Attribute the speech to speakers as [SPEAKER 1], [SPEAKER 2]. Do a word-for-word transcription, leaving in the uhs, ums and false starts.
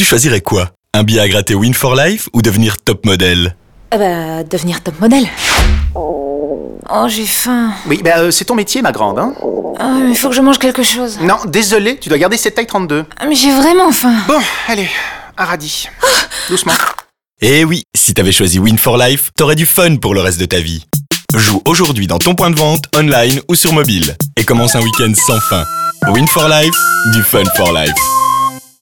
[SPEAKER 1] Tu choisirais quoi? Un billet à gratter Win for Life ou devenir top modèle?
[SPEAKER 2] Ah bah, devenir top modèle. Oh, j'ai faim.
[SPEAKER 3] Oui, bah euh, c'est ton métier, ma grande, hein.
[SPEAKER 2] Ah, mais il faut que je mange quelque chose.
[SPEAKER 3] Non, désolé, tu dois garder cette taille trente-deux.
[SPEAKER 2] Ah, mais j'ai vraiment faim.
[SPEAKER 3] Bon, allez, un radis. Doucement.
[SPEAKER 1] Eh oui, si t'avais choisi Win for Life, t'aurais du fun pour le reste de ta vie. Joue aujourd'hui dans ton point de vente, online ou sur mobile. Et commence un week-end sans fin. Win for Life, du fun for life.